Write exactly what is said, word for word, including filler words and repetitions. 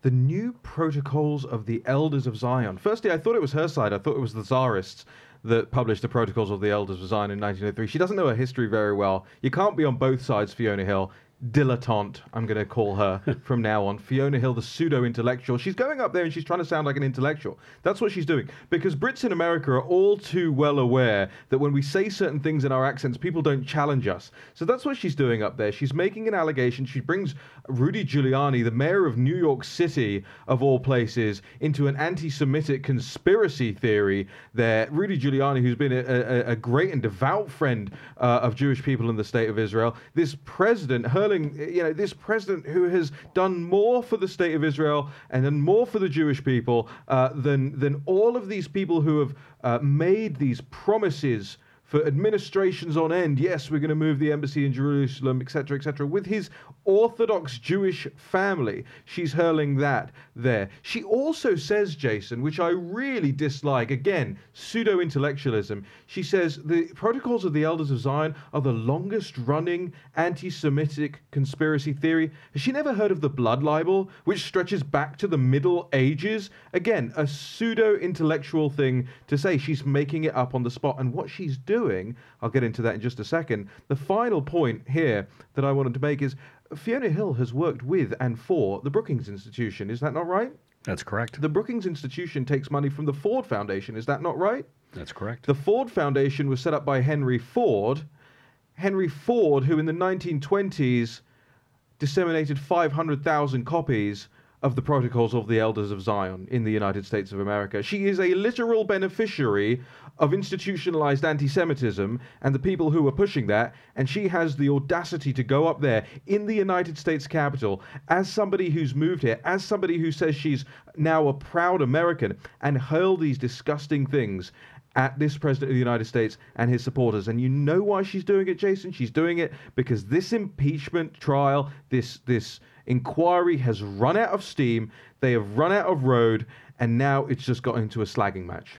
the new protocols of the Elders of Zion. Firstly, I thought it was her side. I thought it was the Tsarists that published the Protocols of the Elders of Zion in nineteen oh three. She doesn't know her history very well. You can't be on both sides, Fiona Hill. Dilettante, I'm going to call her from now on. Fiona Hill, the pseudo-intellectual. She's going up there and she's trying to sound like an intellectual. That's what she's doing. Because Brits in America are all too well aware that when we say certain things in our accents, people don't challenge us. So that's what she's doing up there. She's making an allegation. She brings Rudy Giuliani, the mayor of New York City, of all places, into an anti-Semitic conspiracy theory there. Rudy Giuliani, who's been a, a, a great and devout friend uh, of Jewish people in the state of Israel. This president, hurling you know, this president who has done more for the state of Israel and done more for the Jewish people uh, than than all of these people who have uh, made these promises for administrations on end. Yes, we're going to move the embassy in Jerusalem, et cetera, et cetera. With his Orthodox Jewish family, she's hurling that there. She also says, Jason, which I really dislike, again, pseudo-intellectualism. She says the Protocols of the Elders of Zion are the longest-running anti-Semitic conspiracy theory. Has she never heard of the blood libel, which stretches back to the Middle Ages? Again, a pseudo-intellectual thing to say. She's making it up on the spot, and what she's doing Doing, I'll get into that in just a second. The final point here that I wanted to make is Fiona Hill has worked with and for the Brookings Institution. Is that not right? That's correct. The Brookings Institution takes money from the Ford Foundation. Is that not right? That's correct. The Ford Foundation was set up by Henry Ford. Henry Ford, who in the nineteen twenties disseminated five hundred thousand copies of the Protocols of the Elders of Zion in the United States of America. She is a literal beneficiary of institutionalized anti-Semitism and the people who are pushing that, and she has the audacity to go up there in the United States Capitol as somebody who's moved here, as somebody who says she's now a proud American, and hurl these disgusting things at this president of the United States and his supporters. And you know why she's doing it, Jason? She's doing it because this impeachment trial, this this inquiry has run out of steam, they have run out of road, and now it's just got into a slagging match.